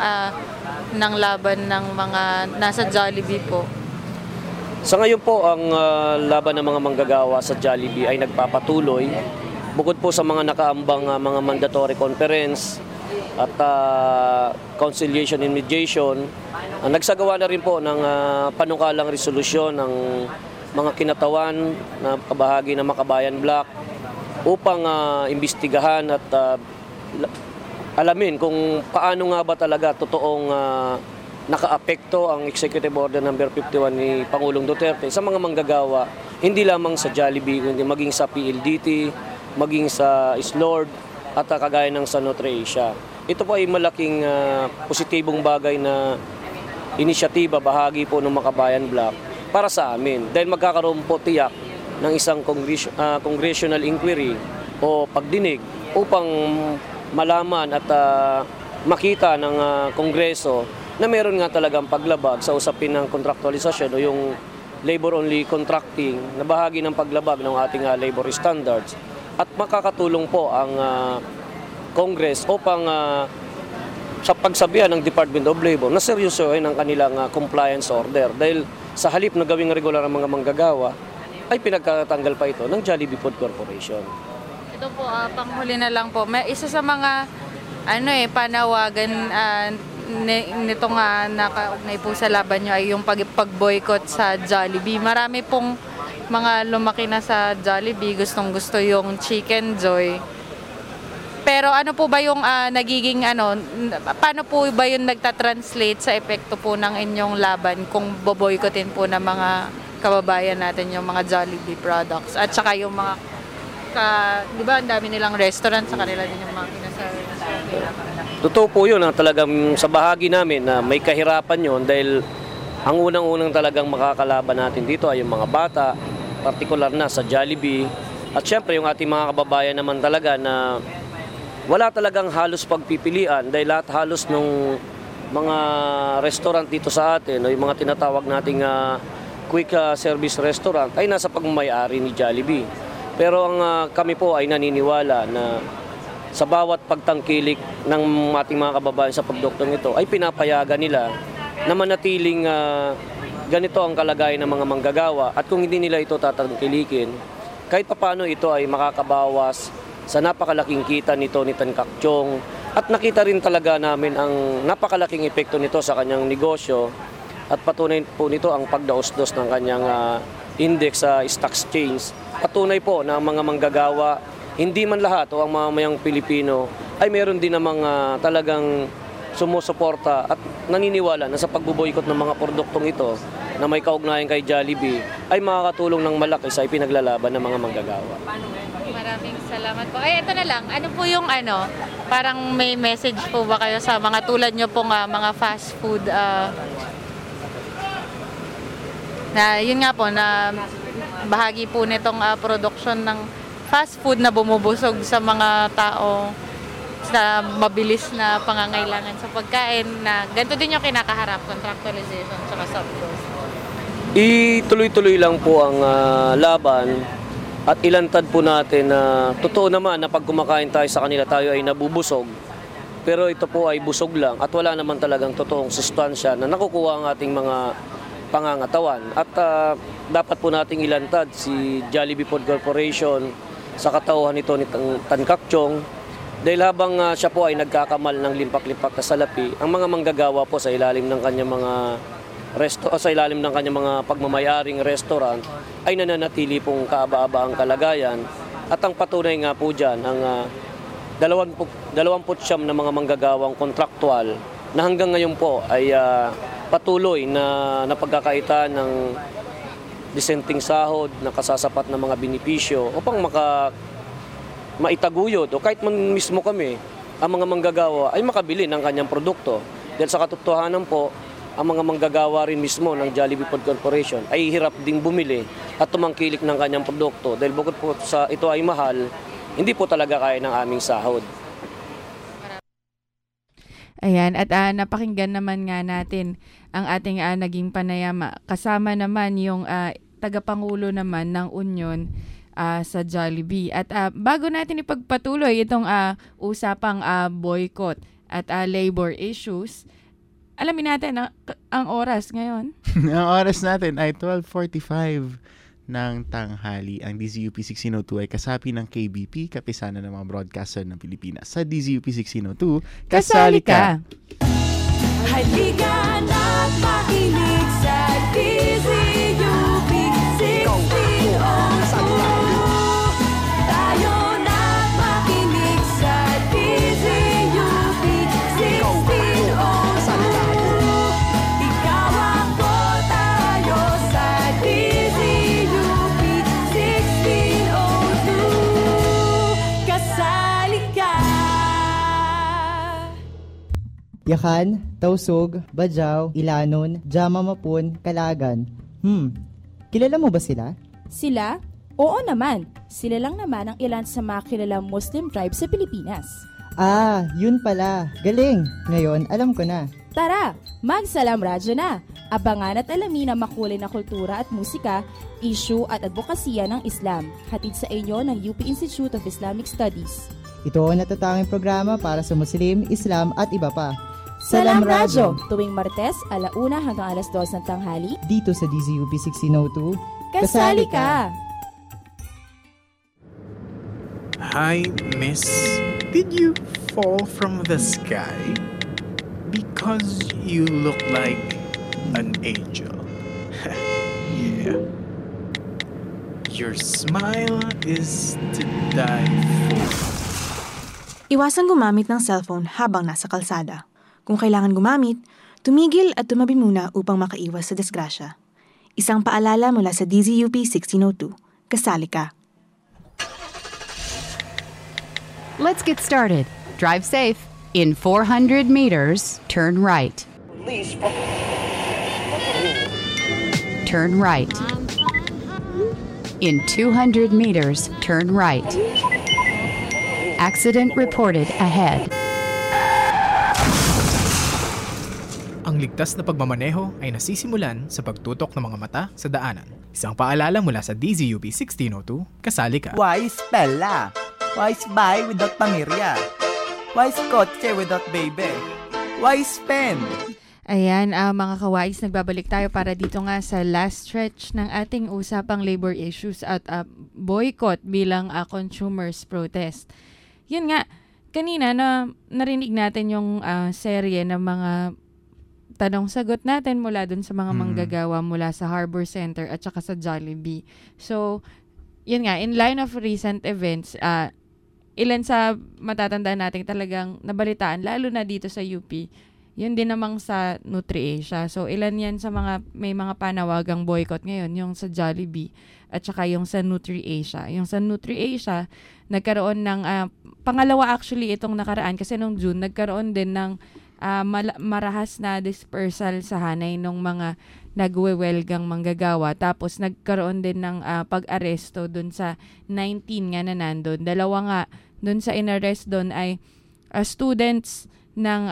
ng laban ng mga nasa Jollibee po? Sa ngayon po, ang laban ng mga manggagawa sa Jollibee ay nagpapatuloy. Bukod po sa mga nakaambang mga mandatory conference at conciliation and mediation, nagsagawa na rin po ng panukalang resolusyon ng mga kinatawan na kabahagi ng Makabayan Block upang imbestigahan at alamin kung paano nga ba talaga totoong nakaapekto ang Executive Order number 51 ni Pangulong Duterte sa mga manggagawa, hindi lamang sa Jollibee, kundi maging sa PLDT, maging sa Islord at kagaya ng sa Notre Asia. Ito po ay malaking positibong bagay na inisyatiba, bahagi po ng Makabayan Block para sa amin. Dahil magkakaroon po tiyak ng isang congressional inquiry o pagdinig upang malaman at makita ng Kongreso na meron nga talagang paglabag sa usapin ng contractualization o yung labor-only contracting na bahagi ng paglabag ng ating labor standards at makakatulong po ang Congress upang sa pagsabihan ng Department of Labor na seryosohin ang kanilang compliance order dahil sa halip na gawing regular ang mga manggagawa ay pinagkatanggal pa ito ng Jollibee Food Corporation. Ito po, panghuli na lang po. May isa sa mga panawagan nito nga nakaugnay po sa laban nyo ay yung pag-boycott sa Jollibee. Marami pong mga lumaki na sa Jollibee, gustong gusto yung Chicken Joy. Pero ano po ba yung nagiging paano po ba yung nagta-translate sa epekto po ng inyong laban kung boboykotin po ng mga kababayan natin yung mga Jollibee products at saka yung mga di ba ang dami nilang restaurant sa kanila din yung mga kinasari. Totoo po yun, talagang sa bahagi namin na may kahirapan yun dahil ang unang-unang talagang makakalaban natin dito ay yung mga bata, partikular na sa Jollibee. At syempre yung ating mga kababayan naman talaga na wala talagang halos pagpipilian dahil lahat halos nung mga restaurant dito sa atin o yung mga tinatawag nating quick service restaurant ay nasa pagmamayari ni Jollibee. Pero ang kami po ay naniniwala na sa bawat pagtangkilik ng ating mga kababayan sa pagdoktong ito ay pinapayagan nila na manatiling ganito ang kalagayan ng mga manggagawa at kung hindi nila ito tatangkilikin, kahit papaano ito ay makakabawas sa napakalaking kita nito ni Tan Kak Chong at nakita rin talaga namin ang napakalaking epekto nito sa kanyang negosyo at patunay po nito ang pagdaos-dos ng kanyang index sa stock exchange. Patunay po na ang mga manggagawa, hindi man lahat o ang mamamayang Pilipino ay meron din namang talagang sumusuporta at naniniwala na sa pagbuboykot ng mga produktong ito na may kaugnayan kay Jollibee ay makakatulong ng malaki sa ipinaglalaban ng mga manggagawa. Maraming salamat po. Ay, ito na lang. Ano po yung parang may message po ba kayo sa mga tulad nyo pong mga fast food na yun nga po na bahagi po nitong production ng fast food na bumubusog sa mga tao sa mabilis na pangangailangan sa pagkain na ganito din yung kinakaharap, contractualization tsaka subgrowth. Ituloy-tuloy lang po ang laban at ilantad po natin na totoo naman na pag kumakain tayo sa kanila tayo ay nabubusog. Pero ito po ay busog lang at wala naman talagang totoong sustansya na nakukuha ang ating mga pangangatawan. At dapat po nating ilantad si Jollibee Food Corporation sa katauhan nito ni Tan Kak Chong dahil habang siya po ay nagkakamal ng limpak-limpak na salapi, ang mga manggagawa po sa ilalim ng kanyang mga sa ilalim ng kanyang mga pagmamayaring restaurant ay nananatili pong kaaba-aba ang kalagayan at ang patunay nga po dyan ang 29 na mga manggagawang kontraktual na hanggang ngayon po ay patuloy na napagkakaitan ng dissenting sahod na kasasapat na mga benepisyo upang maitaguyod o kahit man mismo kami ang mga manggagawa ay makabili ng kanyang produkto. Dahil sa katotohanan po, ang mga manggagawa rin mismo ng Jollibee Food Corporation ay hirap ding bumili at tumangkilik ng kanyang produkto dahil bukod po sa ito ay mahal, hindi po talaga kaya ng aming sahod. Ayan, at napakinggan naman nga natin ang ating naging panayama. Kasama naman yung tagapangulo naman ng Union sa Jollibee. At bago natin ipagpatuloy itong usapang boycott at labor issues, alamin natin ang oras ngayon. Ang oras natin ay 12:45 ng tanghali. Ang DZUP 1602 ay kasapi ng KBP, kapisanan ng mga broadcaster ng Pilipinas. Sa DZUP 1602, kasali ka! Halika na't makinig sa DZUP 1602. Tayo na't makinig sa DZUP 1602. Ikaw ako, tayo sa DZUP 1602. Kasali ka! Yakan, Tausug, Bajau, Ilanon, Jama Mapun, Kalagan. Kilala mo ba sila? Sila? Oo naman. Sila lang naman ang ilan sa mga kilalang Muslim tribe sa Pilipinas. Ah, yun pala. Galing. Ngayon, alam ko na. Tara, magsalam radyo na. Abangan at alamin ang makulay na kultura at musika, issue at advokasya ng Islam. Hatid sa inyo ng UP Institute of Islamic Studies. Ito ang natatanging programa para sa Muslim, Islam at iba pa. Salam Radyo, tuwing Martes, 1:00 hanggang 2:00 ng tanghali. Dito sa DZUP 1602. Kasali ka! Hi, miss. Did you fall from the sky? Because you look like an angel. Yeah. Your smile is to die for. Iwasan gumamit ng cellphone habang nasa kalsada. Kung kailangan gumamit, tumigil at tumabi muna upang makaiwas sa disgrasya. Isang paalala mula sa DZUP 1602. Kasali ka. Let's get started. Drive safe. In 400 meters, turn right. Turn right. In 200 meters, turn right. Accident reported ahead. Ang ligtas na pagmamaneho ay nasisimulan sa pagtutok ng mga mata sa daanan. Isang paalala mula sa DZUP 1602, kasali ka. Wise Bella. Wise buy without pamirya. Wise kotse without baby. Wise pen. Ayan, mga kawais, nagbabalik tayo para dito nga sa last stretch ng ating usapang labor issues at boycott bilang consumers protest. Yun nga, kanina na narinig natin yung serye ng mga tanong-sagot natin mula dun sa mga manggagawa mula sa Harbor Center at saka sa Jollibee. So, yun nga, in line of recent events, ilan sa matatandaan natin talagang nabalitaan, lalo na dito sa UP, yun din namang sa NutriAsia. So, ilan yan sa may mga panawagang boycott ngayon, yung sa Jollibee at saka yung sa NutriAsia. Yung sa NutriAsia, nagkaroon ng, pangalawa actually itong nakaraan kasi nung June, nagkaroon din ng marahas na dispersal sa hanay ng mga nagwewelgang manggagawa. Tapos, nagkaroon din ng pag-aresto dun sa 19 nga na nandun. Dalawa nga, dun sa inarrest dun ay students ng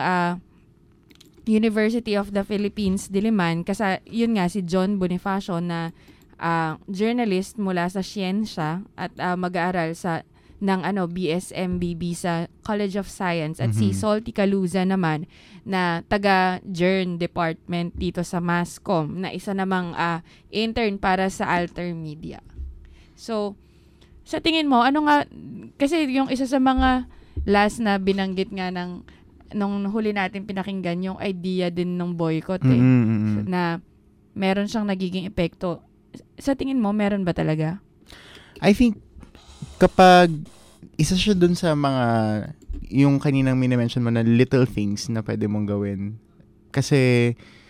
University of the Philippines, Diliman. Kasi yun nga, si John Bonifacio na journalist mula sa siyensya at mag-aaral ng BSMBB sa College of Science at si Salty Caluza naman na taga-Journ Department dito sa Mascom na isa namang intern para sa Alter Media. So, sa tingin mo, ano nga, kasi yung isa sa mga last na binanggit nga nung huli natin pinakinggan yung idea din ng boycott na meron siyang nagiging epekto. Sa tingin mo, meron ba talaga? I think kapag isa siya dun sa mga yung kaninang minimension mo na little things na pwede mong gawin. Kasi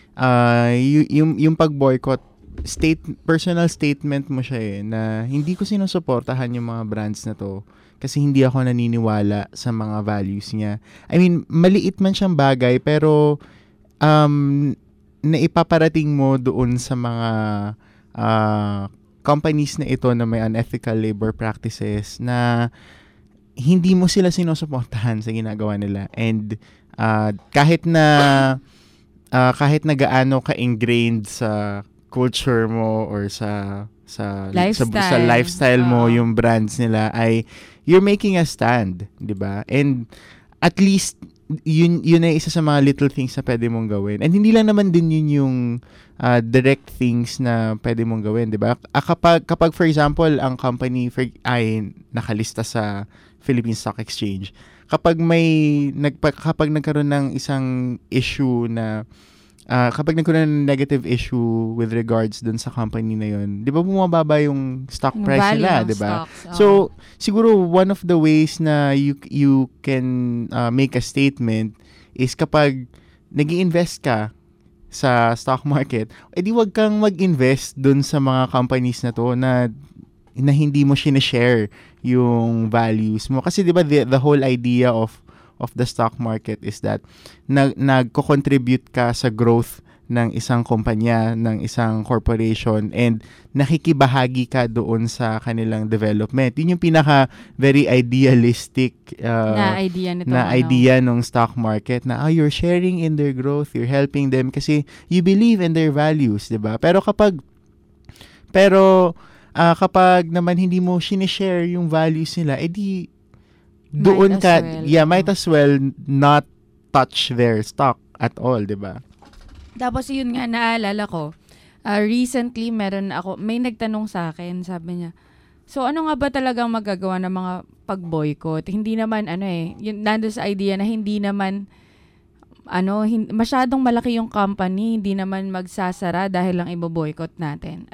yung pag-boycott, personal statement mo siya na hindi ko sinusuportahan yung mga brands na to kasi hindi ako naniniwala sa mga values niya. I mean, maliit man siyang bagay pero naipaparating mo doon sa mga companies na ito na may unethical labor practices na hindi mo sila sinusuportahan sa ginagawa nila. And kahit na gaano ka-ingrained sa culture mo or sa lifestyle mo yung brands nila ay you're making a stand, 'di ba? And at least yun ay isa sa mga little things na pwede mong gawin. And hindi lang naman din yun yung direct things na pwede mong gawin, 'di ba? Kapag for example, ang company ay nakalista sa Philippine Stock Exchange, kapag nagkaroon ng isang issue na kapag nagkaroon ng negative issue with regards dun sa company na yun, di ba bumababa yung stock price nila, di ba? So, siguro one of the ways na you can make a statement is kapag nag-i-invest ka sa stock market, edi wag kang mag-invest dun sa mga companies na to na hindi mo sinishare yung values mo. Kasi di ba the whole idea of the stock market is that nagko-contribute ka sa growth ng isang kumpanya, ng isang corporation, and nakikibahagi ka doon sa kanilang development. Yun yung pinaka very idealistic na idea ng stock market na you're sharing in their growth, you're helping them kasi you believe in their values, 'di ba? Pero kapag naman hindi mo sinishare yung values nila, edi doon might as well not touch their stock at all, 'di ba? Tapos yun nga naalala ko, recently may nagtanong sa akin, sabi niya, so ano nga ba talagang magagawa ng mga pag-boycott? Hindi naman yun nandoon sa idea na hindi naman masyadong malaki yung company, hindi naman magsasara dahil lang ibo-boycott natin. At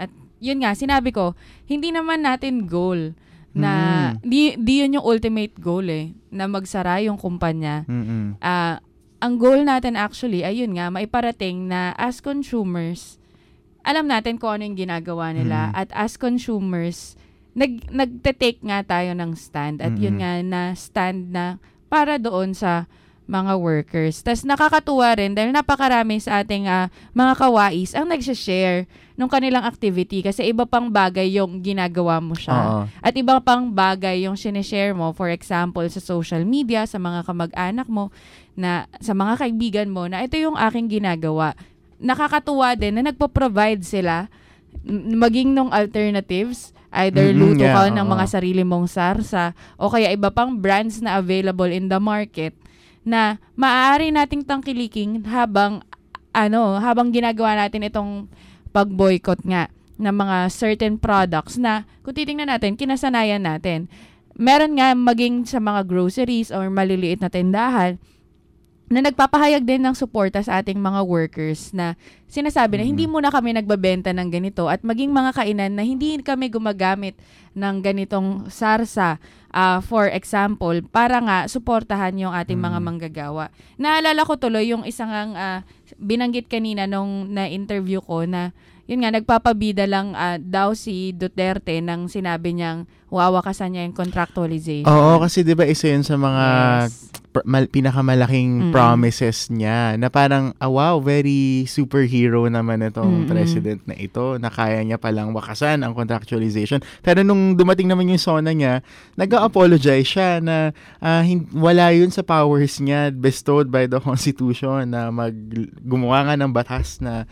yun nga, sinabi ko, hindi naman natin goal na di yun yung ultimate goal na magsara yung kumpanya. Ang goal natin actually ay yun nga, maiparating na as consumers, alam natin kung ano yung ginagawa nila at as consumers, nagte-take nga tayo ng stand at yun nga na stand na para doon sa mga workers. Tas nakakatuwa rin dahil napakarami sa ating mga kawais ang nagsha-share nung kanilang activity kasi iba pang bagay yung ginagawa mo siya. At iba pang bagay yung sinishare mo, for example, sa social media, sa mga kamag-anak mo, na sa mga kaibigan mo, na ito yung aking ginagawa. Nakakatuwa din na nagpo-provide sila maging nung alternatives, either luto ka ng mga sarili mong sarsa o kaya iba pang brands na available in the market na maaari nating tangkiliking habang ginagawa natin itong pag-boycott nga ng mga certain products na kung titingnan natin, kinasanayan natin. Meron nga maging sa mga groceries or maliliit na tindahan na nagpapahayag din ng suporta sa ating mga workers na sinasabi na hindi muna kami nagbabenta ng ganito at maging mga kainan na hindi kami gumagamit ng ganitong sarsa, for example, para nga suportahan yung ating mga manggagawa. Naalala ko tuloy yung isang binanggit kanina nung na-interview ko na yun nga, nagpapabida lang daw si Duterte nang sinabi niyang wawakasan niya yung contractualization. Oo, kasi di ba isa yun sa mga pinakamalaking promises niya na parang, wow, very superhero naman itong president na ito na kaya niya palang wakasan ang contractualization. Pero nung dumating naman yung SONA niya, nag-apologize siya na wala yun sa powers niya bestowed by the Constitution na gumawa nga ng batas na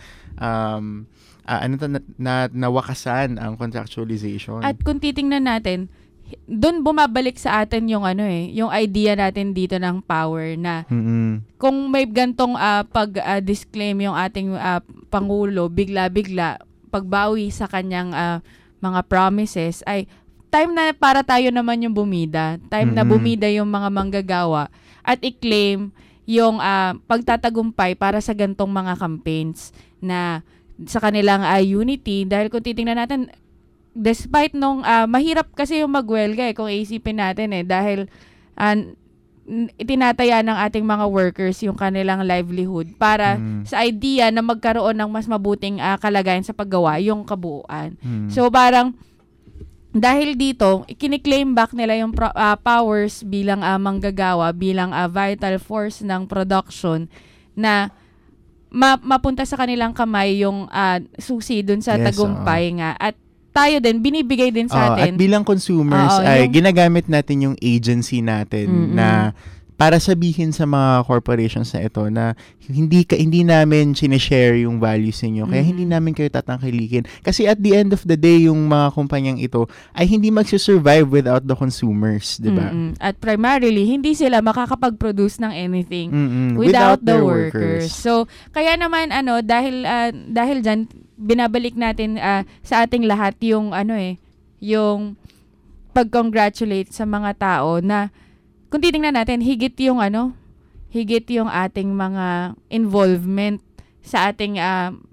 nawakasan ang contractualization. At kung titingnan natin, doon bumabalik sa atin yung yung idea natin dito ng power na kung may gantong pag-disclaim yung ating Pangulo, bigla-bigla pagbawi sa kanyang mga promises ay time na para tayo naman yung bumida. Time na bumida yung mga manggagawa at i-claim yung pagtatagumpay para sa gantong mga campaigns na sa kanilang unity. Dahil kung titingnan natin, despite nung mahirap kasi yung magwelga kung iisipin natin dahil itinataya ng ating mga workers yung kanilang livelihood para sa idea na magkaroon ng mas mabuting kalagayan sa paggawa yung kabuuan. So parang dahil dito, kiniklaim back nila yung powers bilang manggagawa, bilang vital force ng production na mapunta sa kanilang kamay yung susi dun sa tagumpay nga. At tayo din, binibigay din sa atin. At bilang consumers, ginagamit natin yung agency natin na para sabihin sa mga corporations na ito na hindi namin sinishare yung values ninyo. Kaya hindi namin kayo tatangkilikin. Kasi at the end of the day, yung mga kumpanyang ito ay hindi magsusurvive without the consumers, di ba? At primarily, hindi sila makakapag-produce ng anything without the workers. So, kaya naman, dahil dyan, binabalik natin sa ating lahat yung, yung pag-congratulate sa mga tao na kung titingnan natin, higit yung ating mga involvement sa ating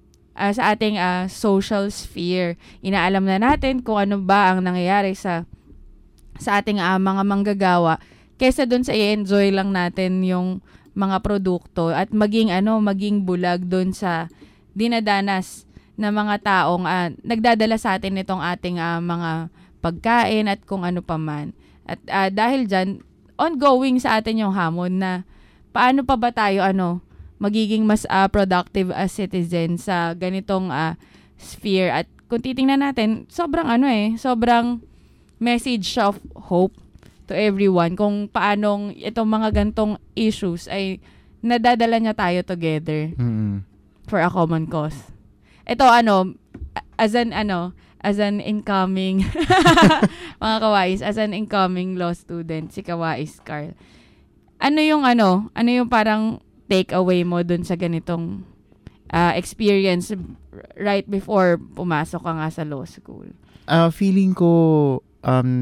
social sphere. Inaalam na natin kung ano ba ang nangyayari sa ating mga manggagawa kaysa dun sa i-enjoy lang natin yung mga produkto at maging bulag dun sa dinadanas na mga taong nagdadala sa atin nitong ating mga pagkain at kung ano pa man. At dahil dyan, ongoing sa atin yung hamon na paano pa ba tayo magiging mas productive as citizen sa ganitong sphere. At kung titingnan natin, sobrang sobrang message of hope to everyone kung paanong itong mga gantong issues ay nadadala niya tayo together for a common cause. Ito as an incoming mga kawais, as an incoming law student, si Kawais Carl. Ano yung parang take away mo dun sa ganitong experience right before pumasok ka nga sa law school? Feeling ko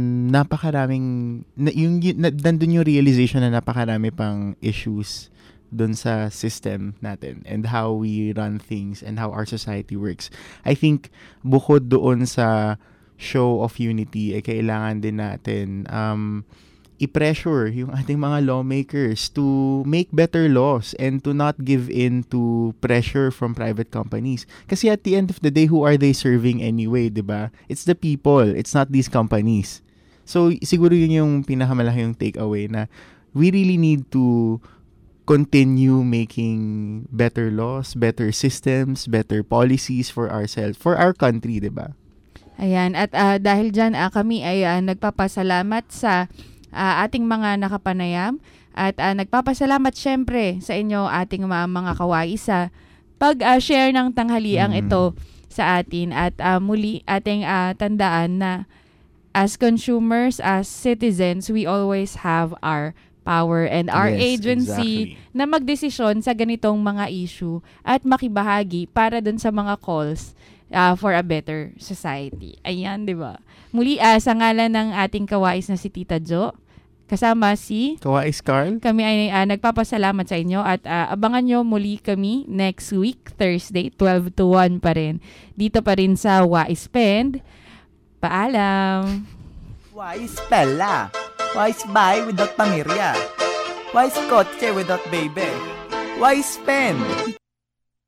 nandun yung realization na napakarami pang issues dun sa system natin and how we run things and how our society works. I think bukod doon sa show of unity, kailangan din natin i-pressure yung ating mga lawmakers to make better laws and to not give in to pressure from private companies. Kasi at the end of the day, who are they serving anyway, diba? It's the people. It's not these companies. So, siguro yun yung pinakamalaki yung takeaway na we really need to continue making better laws, better systems, better policies for ourselves, for our country, diba? Ayan. At dahil dyan, kami ay nagpapasalamat sa ating mga nakapanayam at nagpapasalamat syempre sa inyo ating mga kawais sa pag-share ng tanghaliang ito sa atin at muli ating tandaan na as consumers, as citizens, we always have our power and our agency na magdesisyon sa ganitong mga issue at makibahagi para dun sa mga calls for a better society. Ayan, di ba? Muli, sa ngalan ng ating kawais na si Tita Jo, kasama si Kawais Carl. Kami ay nagpapasalamat sa inyo at abangan nyo muli kami next week, Thursday, 12 to 1 pa rin. Dito pa rin sa Wise Spend. Paalam! Wise Pella. Wise buy without pamirya. Wise kotse without baby. Wise spend.